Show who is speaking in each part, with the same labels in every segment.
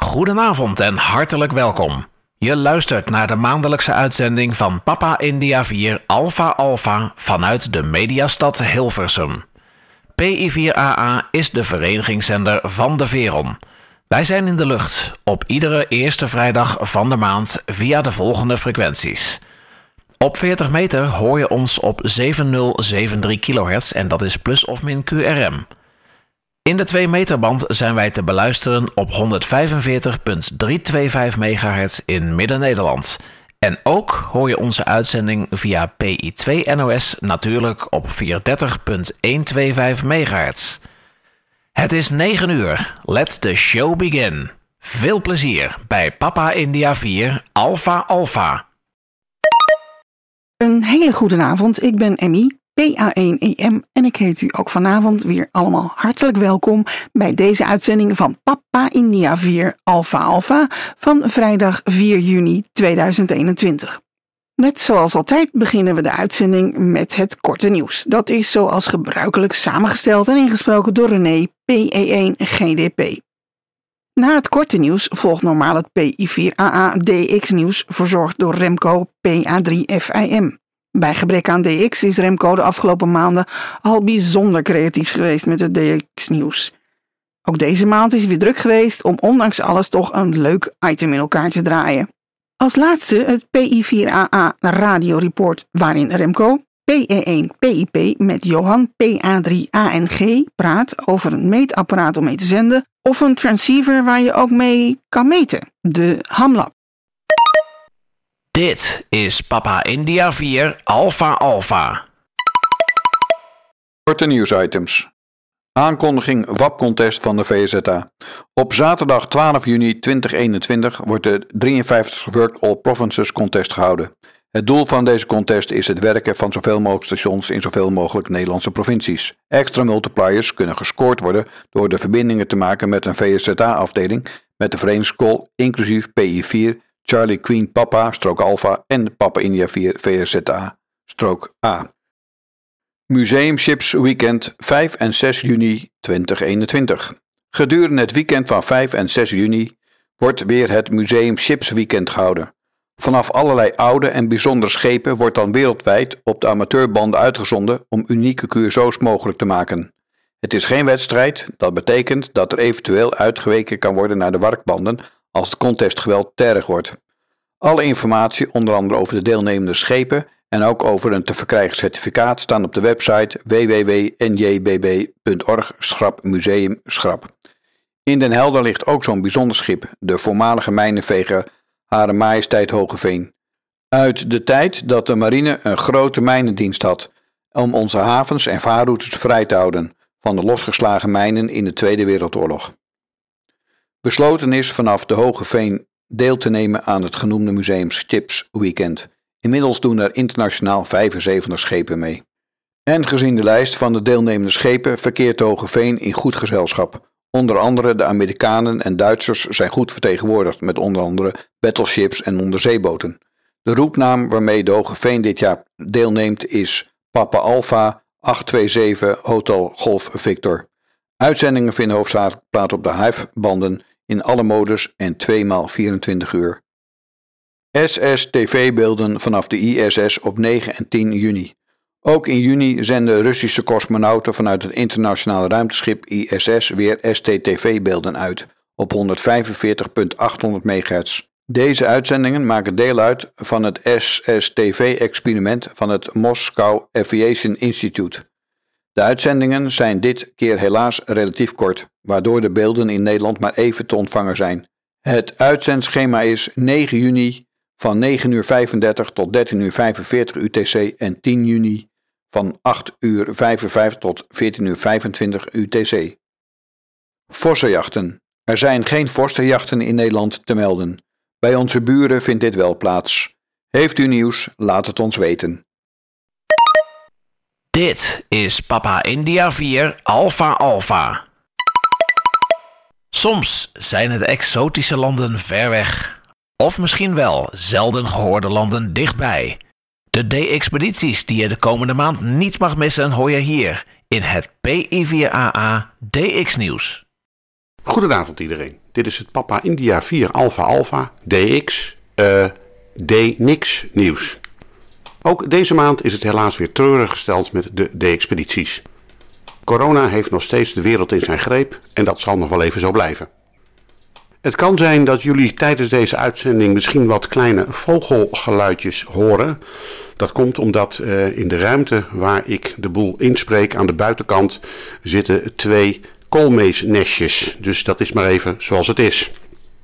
Speaker 1: Goedenavond en hartelijk welkom. Je luistert naar de maandelijkse uitzending van Papa India 4 Alpha Alpha vanuit de mediastad Hilversum. PI4AA is de verenigingszender van de Veron. Wij zijn in de lucht op iedere eerste vrijdag van de maand via de volgende frequenties. Op 40 meter hoor je ons op 7073 kHz en dat is plus of min QRM. In de 2 meterband zijn wij te beluisteren op 145.325 MHz in Midden-Nederland. En ook hoor je onze uitzending via PI2 NOS natuurlijk op 430.125 MHz. Het is 9 uur. Let the show begin. Veel plezier bij Papa India 4 Alpha Alpha.
Speaker 2: Een hele goede avond, ik ben Emmy, PA1EM en ik heet u ook vanavond weer allemaal hartelijk welkom bij deze uitzending van Papa India 4 Alpha Alpha van vrijdag 4 juni 2021. Net zoals altijd beginnen we de uitzending met het korte nieuws. Dat is zoals gebruikelijk samengesteld en ingesproken door René, PE1 GDP. Na het korte nieuws volgt normaal het PI4AA DX nieuws, verzorgd door Remco PA3FIM. Bij gebrek aan DX is Remco de afgelopen maanden al bijzonder creatief geweest met het DX nieuws. Ook deze maand is hij weer druk geweest om ondanks alles toch een leuk item in elkaar te draaien. Als laatste het PI4AA radioreport waarin Remco PE1 PIP met Johan PA3ANG praat over een meetapparaat om mee te zenden of een transceiver waar je ook mee kan meten, de Hamlab.
Speaker 1: Dit is Papa India 4 Alpha Alpha.
Speaker 3: Korte nieuwsitems. Aankondiging WAP-contest van de VZA. Op zaterdag 12 juni 2021 wordt de 53 Work All Provinces Contest gehouden. Het doel van deze contest is het werken van zoveel mogelijk stations in zoveel mogelijk Nederlandse provincies. Extra multipliers kunnen gescoord worden door de verbindingen te maken met een VZA-afdeling met de verenigingscall inclusief PI4, Charlie Queen Papa, strook Alpha en Papa India 4 VZA, strook A. Museum Chips Weekend 5 en 6 juni 2021. Gedurende het weekend van 5 en 6 juni wordt weer het Museum Chips Weekend gehouden. Vanaf allerlei oude en bijzondere schepen wordt dan wereldwijd op de amateurbanden uitgezonden om unieke QSO's mogelijk te maken. Het is geen wedstrijd, dat betekent dat er eventueel uitgeweken kan worden naar de warkbanden als het contestgeweld te erg wordt. Alle informatie, onder andere over de deelnemende schepen en ook over een te verkrijgen certificaat, staan op de website www.njbb.org/museum-. In Den Helder ligt ook zo'n bijzonder schip, de voormalige mijnenveger Hare Majesteit Hogeveen. Uit de tijd dat de marine een grote mijnendienst had, om onze havens en vaarroutes vrij te houden van de losgeslagen mijnen in de Tweede Wereldoorlog. Besloten is vanaf de Hogeveen deel te nemen aan het genoemde Museums Chips Weekend. Inmiddels doen er internationaal 75 schepen mee. En gezien de lijst van de deelnemende schepen verkeert de Hogeveen in goed gezelschap. Onder andere de Amerikanen en Duitsers zijn goed vertegenwoordigd met onder andere battleships en onderzeeboten. De roepnaam waarmee de Hogeveen dit jaar deelneemt is Papa Alpha 827 Hotel Golf Victor. Uitzendingen vinden hoofdzakelijk plaats op de Hive-banden in alle modus en 2x24 uur. SS-TV-beelden vanaf de ISS op 9 en 10 juni. Ook in juni zenden Russische cosmonauten vanuit het internationale ruimteschip ISS weer STTV-beelden uit op 145.800 MHz. Deze uitzendingen maken deel uit van het SSTV-experiment van het Moscow Aviation Institute. De uitzendingen zijn dit keer helaas relatief kort, waardoor de beelden in Nederland maar even te ontvangen zijn. Het uitzendschema is 9 juni van 9:35 tot 13:45 UTC en 10 juni van 8:55 tot 14:25 UTC. Vossenjachten. Er zijn geen vorstenjachten in Nederland te melden. Bij onze buren vindt dit wel plaats. Heeft u nieuws? Laat het ons weten.
Speaker 1: Dit is Papa India 4 Alpha Alpha. Soms zijn het exotische landen ver weg. Of misschien wel zelden gehoorde landen dichtbij. De D-expedities die je de komende maand niet mag missen hoor je hier in het PI4AA DX nieuws.
Speaker 4: Goedenavond iedereen. Dit is het Papa India 4 Alpha Alpha DX D-Nix nieuws. Ook deze maand is het helaas weer treurig gesteld met de D-expedities. Corona heeft nog steeds de wereld in zijn greep en dat zal nog wel even zo blijven. Het kan zijn dat jullie tijdens deze uitzending misschien wat kleine vogelgeluidjes horen. Dat komt omdat in de ruimte waar ik de boel inspreek aan de buitenkant zitten 2 koolmeesnestjes. Dus dat is maar even zoals het is.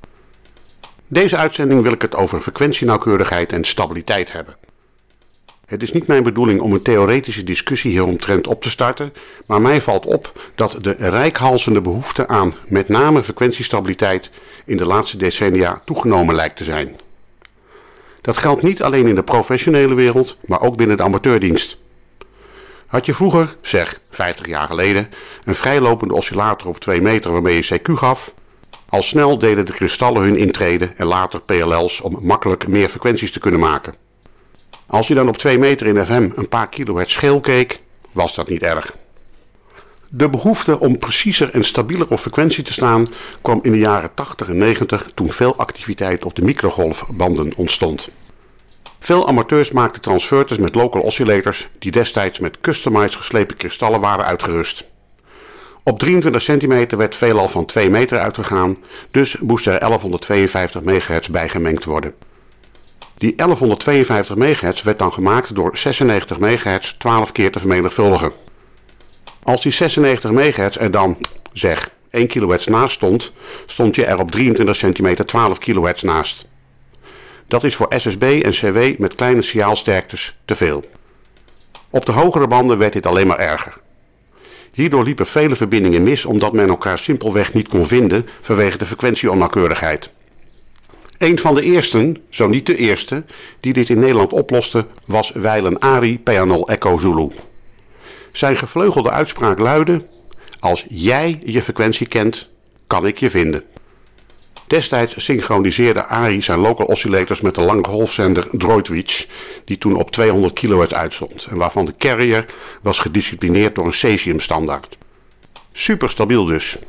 Speaker 4: Deze uitzending wil ik het over frequentienauwkeurigheid en stabiliteit hebben. Het is niet mijn bedoeling om een theoretische discussie hieromtrent op te starten, maar mij valt op dat de reikhalzende behoefte aan met name frequentiestabiliteit in de laatste decennia toegenomen lijkt te zijn. Dat geldt niet alleen in de professionele wereld, maar ook binnen de amateurdienst. Had je vroeger, zeg 50 jaar geleden, een vrijlopende oscillator op 2 meter waarmee je CQ gaf, al snel deden de kristallen hun intrede en later PLL's om makkelijk meer frequenties te kunnen maken. Als je dan op 2 meter in FM een paar kilohertz scheel keek, was dat niet erg. De behoefte om preciezer en stabieler op frequentie te staan kwam in de jaren 80 en 90 toen veel activiteit op de microgolfbanden ontstond. Veel amateurs maakten transverters met local oscillators die destijds met customized geslepen kristallen waren uitgerust. Op 23 centimeter werd veelal van 2 meter uitgegaan, dus moest er 1152 MHz bijgemengd worden. Die 1152 MHz werd dan gemaakt door 96 MHz 12 keer te vermenigvuldigen. Als die 96 MHz er dan, zeg, 1 kHz naast stond, stond je er op 23 centimeter 12 kHz naast. Dat is voor SSB en CW met kleine signaalsterktes te veel. Op de hogere banden werd dit alleen maar erger. Hierdoor liepen vele verbindingen mis omdat men elkaar simpelweg niet kon vinden vanwege de frequentieonnauwkeurigheid. Een van de eersten, zo niet de eerste, die dit in Nederland oploste was wijlen Ari P0 Echo Zulu. Zijn gevleugelde uitspraak luidde: als jij je frequentie kent, kan ik je vinden. Destijds synchroniseerde Ari zijn local oscillators met de lange golfzender Droidreach, die toen op 200 kHz uitzond en waarvan de carrier was gedisciplineerd door een cesium standaard. Super stabiel dus.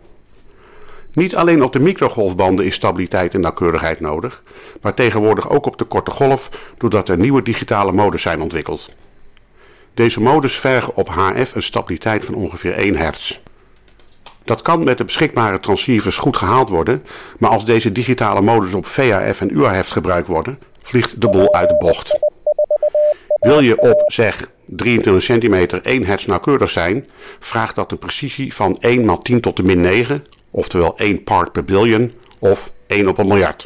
Speaker 4: Niet alleen op de microgolfbanden is stabiliteit en nauwkeurigheid nodig, maar tegenwoordig ook op de korte golf, doordat er nieuwe digitale modes zijn ontwikkeld. Deze modes vergen op HF een stabiliteit van ongeveer 1 hertz. Dat kan met de beschikbare transceivers goed gehaald worden, maar als deze digitale modes op VHF en UHF gebruikt worden, vliegt de boel uit de bocht. Wil je op, zeg, 23 centimeter 1 hertz nauwkeurig zijn, vraagt dat een precisie van 1 x 10 tot de min 9, oftewel 1 part per billion, of 1 op een miljard.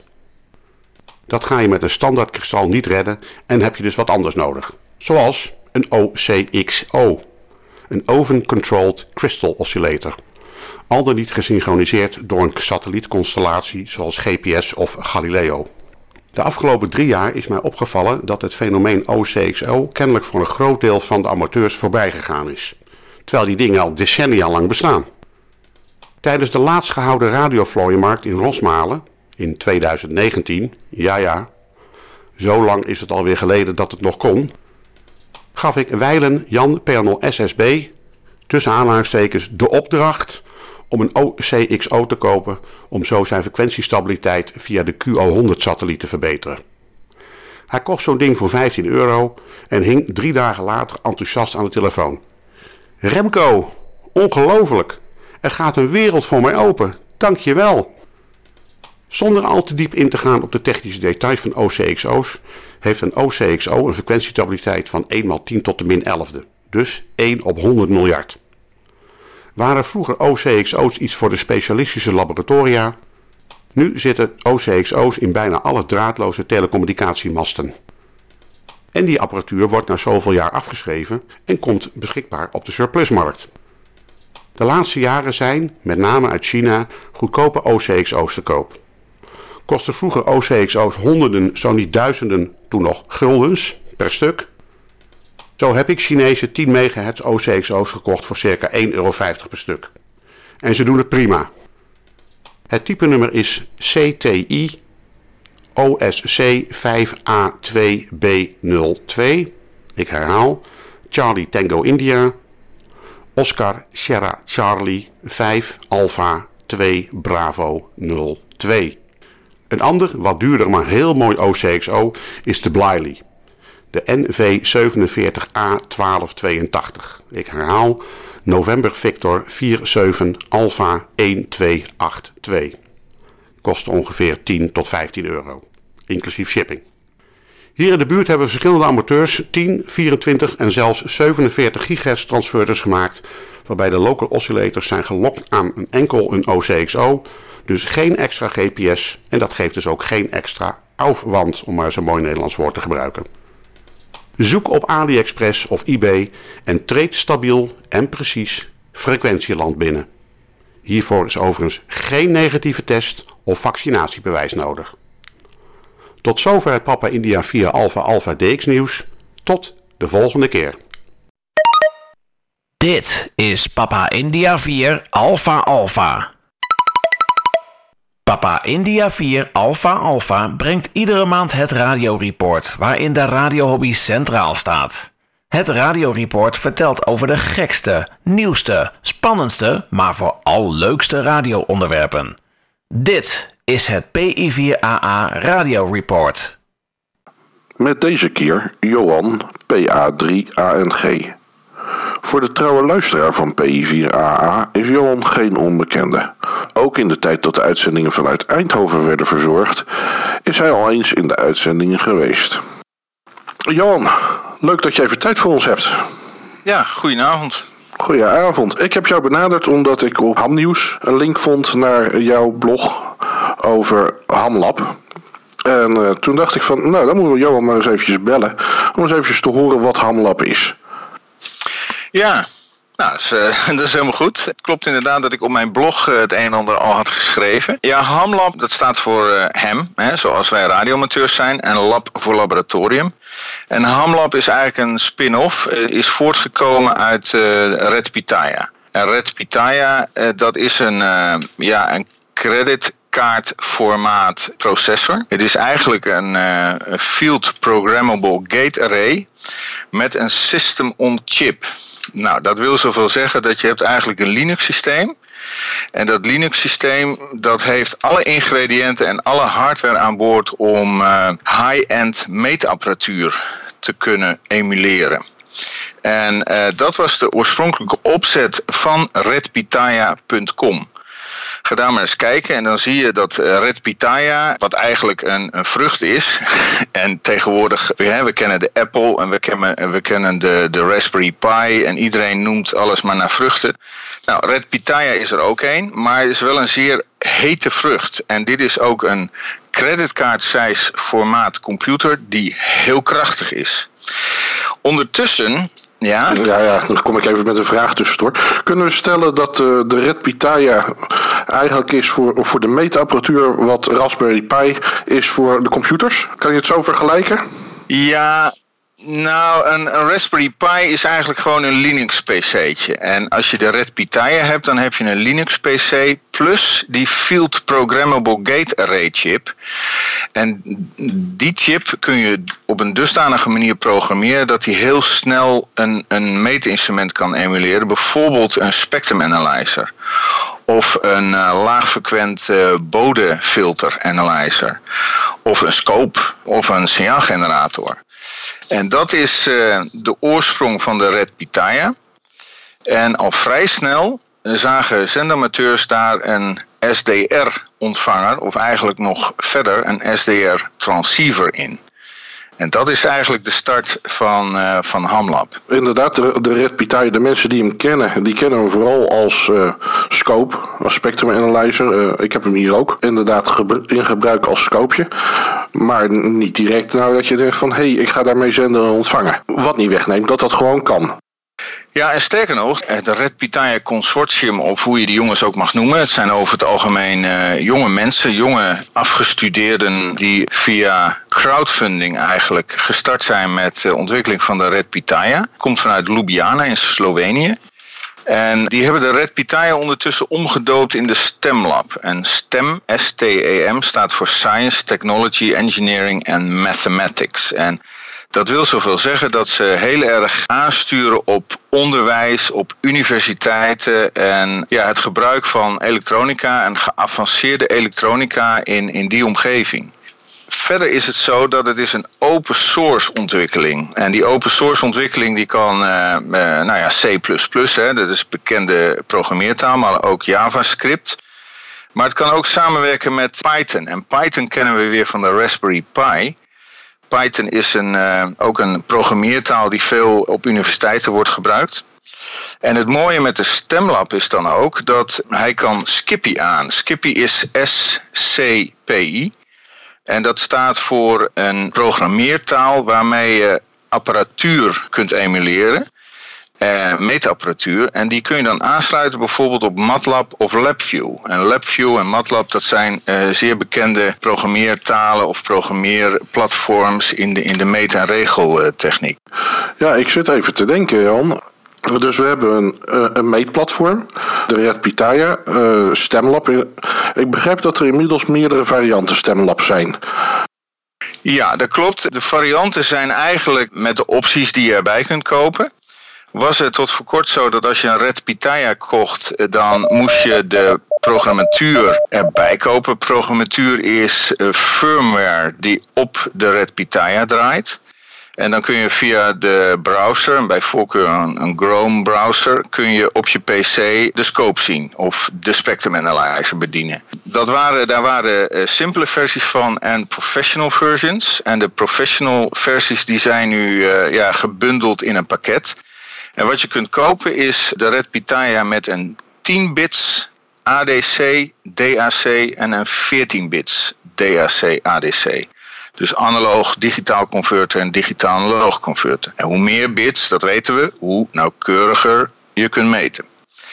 Speaker 4: Dat ga je met een standaard kristal niet redden en heb je dus wat anders nodig, zoals een OCXO, een Oven Controlled Crystal Oscillator, al dan niet gesynchroniseerd door een satellietconstellatie zoals GPS of Galileo. De afgelopen 3 jaar is mij opgevallen dat het fenomeen OCXO kennelijk voor een groot deel van de amateurs voorbij gegaan is, terwijl die dingen al decennia lang bestaan. Tijdens de laatst gehouden radiovlooienmarkt in Rosmalen in 2019, ja, zo lang is het alweer geleden dat het nog kon, gaf ik wijlen Jan P0 SSB, tussen aanhalingstekens, de opdracht om een OCXO te kopen om zo zijn frequentiestabiliteit via de QO100-satelliet te verbeteren. Hij kocht zo'n ding voor €15 en hing 3 dagen later enthousiast aan de telefoon. Remco, ongelooflijk! Er gaat een wereld voor mij open, dank je wel! Zonder al te diep in te gaan op de technische details van OCXO's, heeft een OCXO een frequentiestabiliteit van 1 x 10 tot de min 11e, dus 1 op 100 miljard. Waren vroeger OCXO's iets voor de specialistische laboratoria, nu zitten OCXO's in bijna alle draadloze telecommunicatiemasten. En die apparatuur wordt na zoveel jaar afgeschreven en komt beschikbaar op de surplusmarkt. De laatste jaren zijn, met name uit China, goedkope OCXO's te koop. Kostten vroeger OCXO's honderden, zo niet duizenden, toen nog guldens per stuk. Zo heb ik Chinese 10 MHz OCXO's gekocht voor circa €1,50 per stuk. En ze doen het prima. Het typenummer is CTI OSC 5A2B02. Ik herhaal, Charlie Tango India, Oscar Sierra Charlie 5 Alpha 2 Bravo 02. Een ander, wat duurder maar heel mooi OCXO is de Bliley. De NV47A1282. Ik herhaal, November Victor 47 Alpha 1282. Kost ongeveer 10 tot 15 euro, inclusief shipping. Hier in de buurt hebben verschillende amateurs 10, 24 en zelfs 47 GHz transverters gemaakt, waarbij de local oscillators zijn gelokt aan een OCXO, dus geen extra GPS en dat geeft dus ook geen extra aufwand, om maar zo'n mooi Nederlands woord te gebruiken. Zoek op AliExpress of eBay en treed stabiel en precies frequentieland binnen. Hiervoor is overigens geen negatieve test of vaccinatiebewijs nodig. Tot zover het Papa India 4 Alpha Alpha DX nieuws. Tot de volgende keer.
Speaker 1: Dit is Papa India 4 Alpha Alpha. Papa India 4 Alpha Alpha brengt iedere maand het radioreport waarin de radiohobby centraal staat. Het radioreport vertelt over de gekste, nieuwste, spannendste, maar vooral leukste radioonderwerpen. Dit is het PI4AA radioreport.
Speaker 5: Met deze keer Johan, PA3ANG. Voor de trouwe luisteraar van PI4AA is Johan geen onbekende. Ook in de tijd dat de uitzendingen vanuit Eindhoven werden verzorgd, is hij al eens in de uitzendingen geweest. Johan, leuk dat je even tijd voor ons hebt.
Speaker 6: Ja, goedenavond.
Speaker 5: Goedenavond. Ik heb jou benaderd omdat ik op Hamnieuws een link vond naar jouw blog over Hamlab. En toen dacht ik van, nou dan moeten we Johan maar eens eventjes bellen om eens eventjes te horen wat Hamlab is.
Speaker 6: Ja, nou, dat is helemaal goed. Het klopt inderdaad dat ik op mijn blog het een en ander al had geschreven. Ja, Hamlab, dat staat voor ham, zoals wij radioamateurs zijn, en lab voor laboratorium. En Hamlab is eigenlijk een spin-off, is voortgekomen uit Red Pitaya. En Red Pitaya, dat is een creditkaartformaat processor. Het is eigenlijk een field programmable gate array met een system on chip. Nou, dat wil zoveel zeggen dat je hebt eigenlijk een Linux systeem. En dat Linux systeem dat heeft alle ingrediënten en alle hardware aan boord om high-end meetapparatuur te kunnen emuleren. En dat was de oorspronkelijke opzet van redpitaya.com. Ga daar maar eens kijken en dan zie je dat Red Pitaya, wat eigenlijk een vrucht is. En tegenwoordig, we kennen de Apple en we kennen de Raspberry Pi en iedereen noemt alles maar naar vruchten. Nou, Red Pitaya is er ook een, maar het is wel een zeer hete vrucht. En dit is ook een creditcard-size formaat computer die heel krachtig is. Ondertussen... Ja,
Speaker 5: dan kom ik even met een vraag tussendoor. Kunnen we stellen dat de Red Pitaya eigenlijk is voor de meetapparatuur wat Raspberry Pi is voor de computers? Kan je het zo vergelijken?
Speaker 6: Ja, nou, een Raspberry Pi is eigenlijk gewoon een Linux PC'tje. En als je de Red Pitaya hebt, dan heb je een Linux PC plus die Field Programmable Gate Array chip. En die chip kun je op een dusdanige manier programmeren dat hij heel snel een meetinstrument kan emuleren. Bijvoorbeeld een spectrum analyzer. Of een laagfrequent bodefilter analyzer. Of een scope. Of een signaalgenerator. En dat is de oorsprong van de Red Pitaya. En al vrij snel zagen zendamateurs daar een SDR-ontvanger, of eigenlijk nog verder een SDR-transceiver in. En dat is eigenlijk de start van Hamlab.
Speaker 5: Inderdaad, de Red Pitaya, de mensen die hem kennen, die kennen hem vooral als scope, als spectrum analyzer. Ik heb hem hier ook inderdaad in gebruik als scopeje. Maar niet direct dat je denkt van, ik ga daarmee zenden en ontvangen. Wat niet wegneemt dat dat gewoon kan.
Speaker 6: Ja, en sterker nog, het Red Pitaya Consortium, of hoe je die jongens ook mag noemen, het zijn over het algemeen jonge mensen, jonge afgestudeerden die via crowdfunding eigenlijk gestart zijn met de ontwikkeling van de Red Pitaya. Komt vanuit Ljubljana in Slovenië. En die hebben de Red Pitaya ondertussen omgedoopt in de STEM Lab. En STEM, S-T-E-M, staat voor Science, Technology, Engineering and Mathematics. En Dat wil zoveel zeggen dat ze heel erg aansturen op onderwijs, op universiteiten en het gebruik van elektronica en geavanceerde elektronica in die omgeving. Verder is het zo dat het is een open source ontwikkeling. En die open source ontwikkeling die kan C++, dat is bekende programmeertaal, maar ook JavaScript. Maar het kan ook samenwerken met Python. En Python kennen we weer van de Raspberry Pi. Python is ook een programmeertaal die veel op universiteiten wordt gebruikt. En het mooie met de STEMlab is dan ook dat hij kan Skippy aan. Skippy is SCPI. En dat staat voor een programmeertaal waarmee je apparatuur kunt emuleren. Meetapparatuur. En die kun je dan aansluiten bijvoorbeeld op MATLAB of LabVIEW. En LabVIEW en MATLAB dat zijn zeer bekende programmeertalen of programmeerplatforms in de meet- en regeltechniek.
Speaker 5: Ja, ik zit even te denken, Jan. Dus we hebben een meetplatform, de Red Pitaya, STEMlab. Ik begrijp dat er inmiddels meerdere varianten STEMlab zijn.
Speaker 6: Ja, dat klopt. De varianten zijn eigenlijk met de opties die je erbij kunt kopen. Was het tot voor kort zo dat als je een Red Pitaya kocht, dan moest je de programmatuur erbij kopen. Programmatuur is firmware die op de Red Pitaya draait. En dan kun je via de browser, bij voorkeur een Chrome browser, kun je op je PC de scope zien of de Spectrum Analyzer bedienen. Daar waren simpele versies van en professional versions. En de professional versies die zijn nu gebundeld in een pakket. En wat je kunt kopen is de Red Pitaya met een 10 bits ADC, DAC en een 14 bits DAC, ADC. Dus analoog digitaal converter en digitaal analoog converter. En hoe meer bits, dat weten we, hoe nauwkeuriger je kunt meten.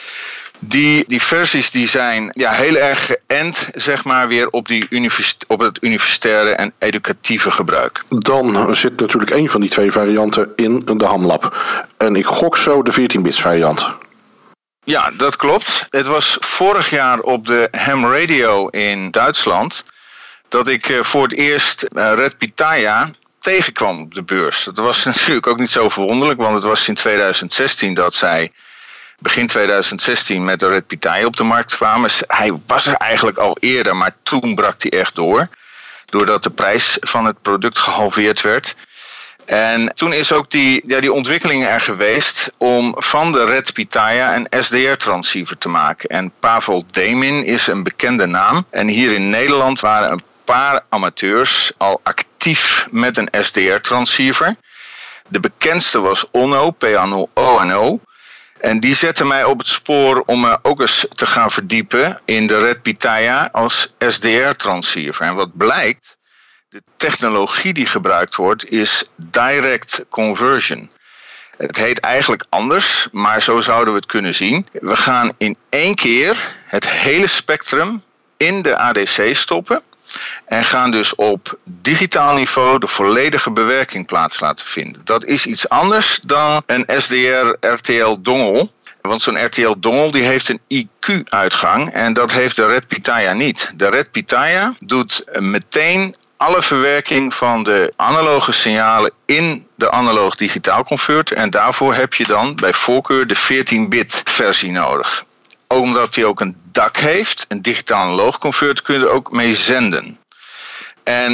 Speaker 6: Die versies die zijn heel erg geënt, zeg maar, weer op het universitaire en educatieve gebruik.
Speaker 5: Dan zit natuurlijk een van die twee varianten in de HAMLab. En ik gok zo de 14-bits variant.
Speaker 6: Ja, dat klopt. Het was vorig jaar op de Ham Radio in Duitsland dat ik voor het eerst Red Pitaya tegenkwam op de beurs. Dat was natuurlijk ook niet zo verwonderlijk, want het was in 2016 dat zij begin 2016 met de Red Pitaya op de markt kwamen. Hij was er eigenlijk al eerder, maar toen brak hij echt door. Doordat de prijs van het product gehalveerd werd. En toen is ook die ontwikkeling er geweest om van de Red Pitaya een SDR-transceiver te maken. En Pavel Demin is een bekende naam. En hier in Nederland waren een paar amateurs al actief met een SDR-transceiver. De bekendste was Onno, PA0O. En die zette mij op het spoor om me ook eens te gaan verdiepen in de Red Pitaya als SDR-transceiver. En wat blijkt, de technologie die gebruikt wordt is direct conversion. Het heet eigenlijk anders, maar zo zouden we het kunnen zien. We gaan in één keer het hele spectrum in de ADC stoppen en gaan dus op digitaal niveau de volledige bewerking plaats laten vinden. Dat is iets anders dan een SDR-RTL-dongel. Want zo'n RTL-dongel die heeft een IQ-uitgang en dat heeft de Red Pitaya niet. De Red Pitaya doet meteen alle verwerking van de analoge signalen in de analoog-digitaal converter. En daarvoor heb je dan bij voorkeur de 14-bit versie nodig. Omdat hij ook een DAC heeft, een digitaal analoog converter, kun je er ook mee zenden. En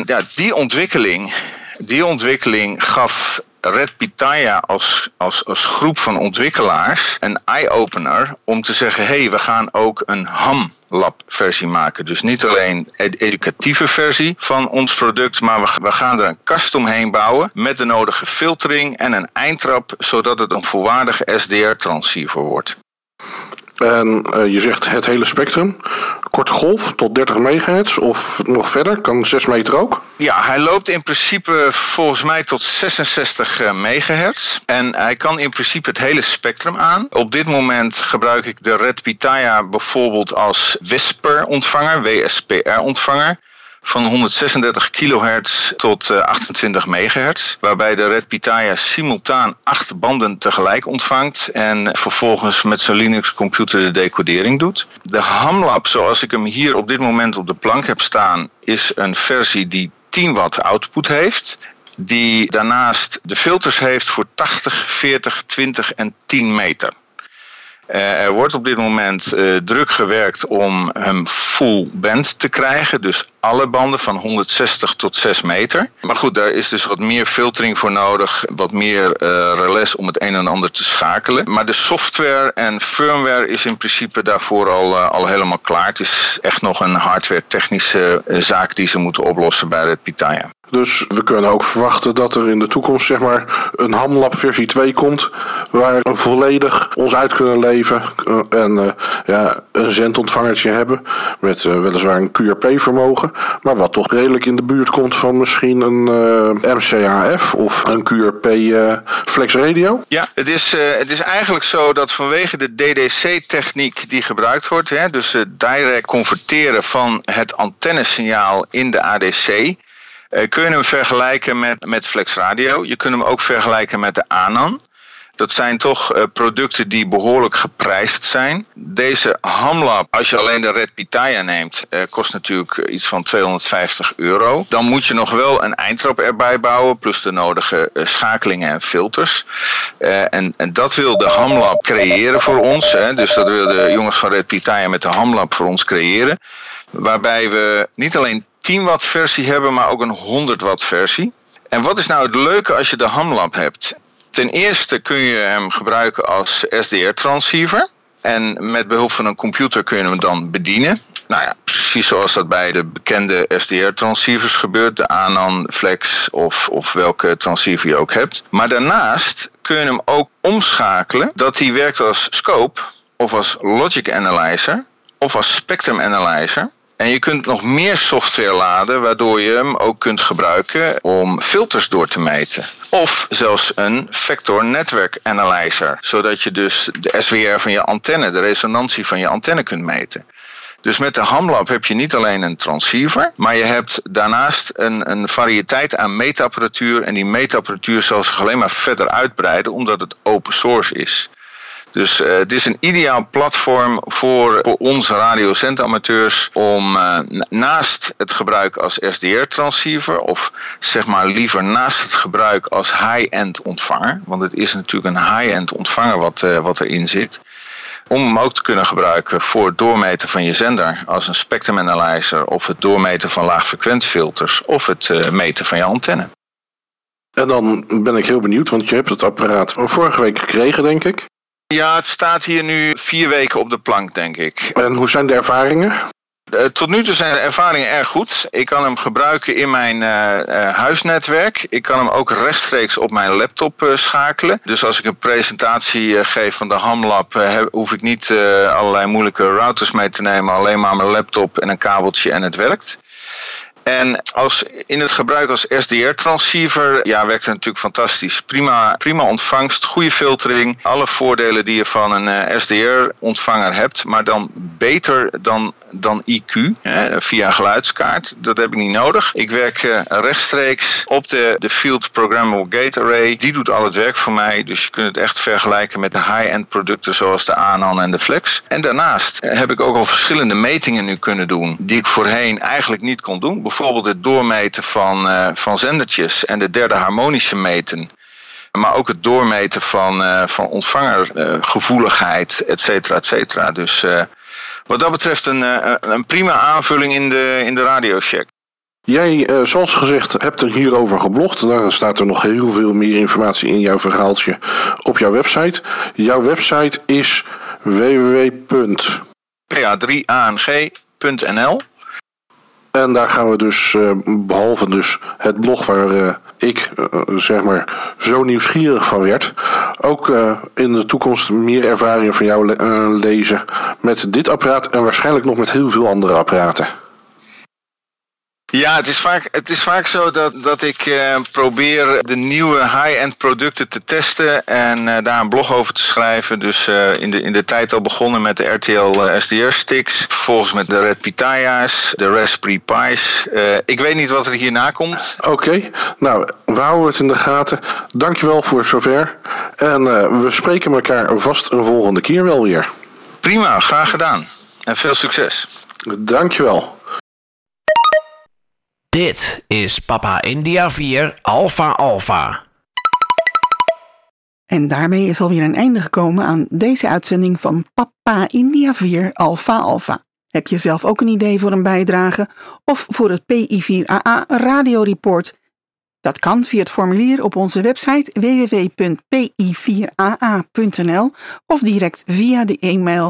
Speaker 6: die ontwikkeling gaf Red Pitaya als groep van ontwikkelaars een eye-opener om te zeggen, we gaan ook een HAMLab versie maken. Dus niet alleen een educatieve versie van ons product, maar we gaan er een kast omheen bouwen met de nodige filtering en een eindtrap, zodat het een volwaardige SDR-transceiver wordt.
Speaker 5: En je zegt het hele spectrum. Korte golf tot 30 megahertz of nog verder? Kan 6 meter ook?
Speaker 6: Ja, hij loopt in principe volgens mij tot 66 megahertz. En hij kan in principe het hele spectrum aan. Op dit moment gebruik ik de Red Pitaya bijvoorbeeld als WSPR-ontvanger, WSPR-ontvanger. Van 136 kilohertz tot 28 megahertz. Waarbij de Red Pitaya simultaan 8 banden tegelijk ontvangt. En vervolgens met zijn Linux computer de decodering doet. De HAMLab, zoals ik hem hier op dit moment op de plank heb staan, is een versie die 10 watt output heeft. die daarnaast de filters heeft voor 80, 40, 20 en 10 meter. Er wordt op dit moment druk gewerkt om hem full band te krijgen. Dus alle banden van 160 tot 6 meter. Maar goed, daar is dus wat meer filtering voor nodig. Wat meer relais om het een en ander te schakelen. Maar de software en firmware is in principe daarvoor al helemaal klaar. Het is echt nog een hardware technische zaak die ze moeten oplossen bij Red Pitaya.
Speaker 5: Dus we kunnen ook verwachten dat er in de toekomst zeg maar een Hamlab versie 2 komt, waar we volledig ons uit kunnen leven en een zendontvangertje hebben met weliswaar een QRP-vermogen, maar wat toch redelijk in de buurt komt van misschien een MCHF of een QRP Flex Radio.
Speaker 6: Ja, het is eigenlijk zo dat vanwege de DDC-techniek die gebruikt wordt, dus het direct converteren van het antennesignaal in de ADC, kun je hem vergelijken met Flex Radio. Je kunt hem ook vergelijken met de ANAN. Dat zijn toch producten die behoorlijk geprijsd zijn. Deze Hamlab, als je alleen de Red Pitaya neemt, kost natuurlijk iets van €250. Dan moet je nog wel een eindtrap erbij bouwen, plus de nodige schakelingen en filters. En dat wil de Hamlab creëren voor ons. Dus dat wil de jongens van Red Pitaya met de Hamlab voor ons creëren. Waarbij we niet alleen 10 watt versie hebben, maar ook een 100 watt versie. En wat is nou het leuke als je de Hamlab hebt? Ten eerste kun je hem gebruiken als SDR-transceiver. En met behulp van een computer kun je hem dan bedienen. Nou ja, precies zoals dat bij de bekende SDR-transceivers gebeurt. De ANAN, Flex of welke transceiver je ook hebt. Maar daarnaast kun je hem ook omschakelen dat hij werkt als scope of als logic analyzer of als spectrum analyzer. En je kunt nog meer software laden, waardoor je hem ook kunt gebruiken om filters door te meten. Of zelfs een vector network analyzer, zodat je dus de SWR van je antenne, de resonantie van je antenne kunt meten. Dus met de Hamlab heb je niet alleen een transceiver, maar je hebt daarnaast een variëteit aan meetapparatuur. En die meetapparatuur zal zich alleen maar verder uitbreiden, omdat het open source is. Dus het is een ideaal platform voor onze radiozendamateurs om naast het gebruik als SDR-transceiver, of zeg maar liever naast het gebruik als high-end ontvanger, want het is natuurlijk een high-end ontvanger wat erin zit, om hem ook te kunnen gebruiken voor het doormeten van je zender als een spectrum analyzer, of het doormeten van laagfrequentiefilters, of het meten van je antenne.
Speaker 5: En dan ben ik heel benieuwd, want je hebt het apparaat vorige week gekregen, denk ik.
Speaker 6: Ja, het staat hier nu 4 weken op de plank, denk ik.
Speaker 5: En hoe zijn de ervaringen?
Speaker 6: Tot nu toe zijn de ervaringen erg goed. Ik kan hem gebruiken in mijn huisnetwerk. Ik kan hem ook rechtstreeks op mijn laptop schakelen. Dus als ik een presentatie geef van de Hamlab, hoef ik niet allerlei moeilijke routers mee te nemen. Alleen maar mijn laptop en een kabeltje en het werkt. En in het gebruik als SDR-transceiver, werkt het natuurlijk fantastisch. Prima ontvangst, goede filtering. Alle voordelen die je van een SDR-ontvanger hebt, maar dan beter dan IQ, via geluidskaart. Dat heb ik niet nodig. Ik werk rechtstreeks op de Field Programmable Gate Array. Die doet al het werk voor mij, dus je kunt het echt vergelijken met de high-end producten zoals de ANAN en de Flex. En daarnaast heb ik ook al verschillende metingen nu kunnen doen, die ik voorheen eigenlijk niet kon doen. Bijvoorbeeld het doormeten van zendertjes en de derde harmonische meten. Maar ook het doormeten van ontvangergevoeligheid, et cetera, et cetera. Dus wat dat betreft een prima aanvulling in de radiocheck.
Speaker 5: Jij, zoals gezegd, hebt er hierover geblogd. Daar staat er nog heel veel meer informatie in jouw verhaaltje op jouw website. Jouw website is www.pa3ang.nl. En daar gaan we dus, behalve dus het blog waar ik zeg maar zo nieuwsgierig van werd, ook in de toekomst meer ervaringen van jou lezen met dit apparaat en waarschijnlijk nog met heel veel andere apparaten.
Speaker 6: Ja, het is vaak zo dat ik probeer de nieuwe high-end producten te testen en daar een blog over te schrijven. Dus in de tijd al begonnen met de RTL SDR-sticks, vervolgens met de Red Pitaya's, de Raspberry Pi's. Ik weet niet wat er hierna komt.
Speaker 5: Oké, nou, we houden het in de gaten. Dankjewel voor zover. En we spreken elkaar vast een volgende keer wel weer.
Speaker 6: Prima, graag gedaan. En veel succes.
Speaker 5: Dankjewel.
Speaker 1: Dit is Papa India 4 Alpha Alpha.
Speaker 2: En daarmee is alweer een einde gekomen aan deze uitzending van Papa India 4 Alpha Alpha. Heb je zelf ook een idee voor een bijdrage of voor het PI4AA radioreport? Dat kan via het formulier op onze website www.pi4aa.nl of direct via de e-mail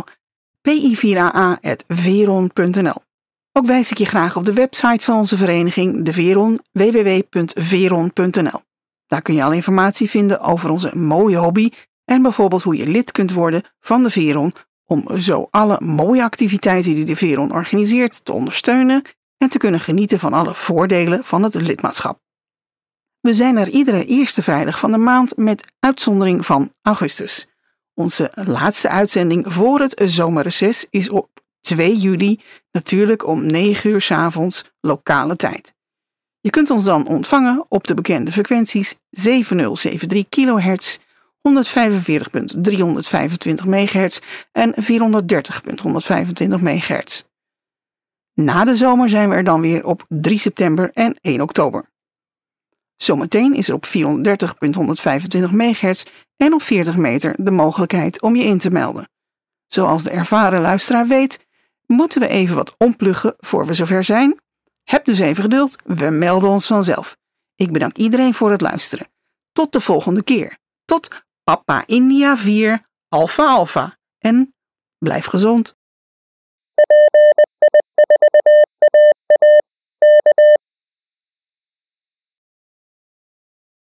Speaker 2: pi4aa@veron.nl. Ook wijs ik je graag op de website van onze vereniging, de Veron, www.veron.nl. Daar kun je al informatie vinden over onze mooie hobby en bijvoorbeeld hoe je lid kunt worden van de Veron om zo alle mooie activiteiten die de Veron organiseert te ondersteunen en te kunnen genieten van alle voordelen van het lidmaatschap. We zijn er iedere eerste vrijdag van de maand met uitzondering van augustus. Onze laatste uitzending voor het zomerreces is op 2 juli, natuurlijk om 9 uur 's avonds lokale tijd. Je kunt ons dan ontvangen op de bekende frequenties 7073 kHz, 145.325 MHz en 430.125 MHz. Na de zomer zijn we er dan weer op 3 september en 1 oktober. Zometeen is er op 430.125 MHz en op 40 meter de mogelijkheid om je in te melden. Zoals de ervaren luisteraar weet, moeten we even wat ompluggen voor we zover zijn. Heb dus even geduld, we melden ons vanzelf. Ik bedank iedereen voor het luisteren. Tot de volgende keer. Tot Papa India 4 Alpha Alpha. En blijf gezond.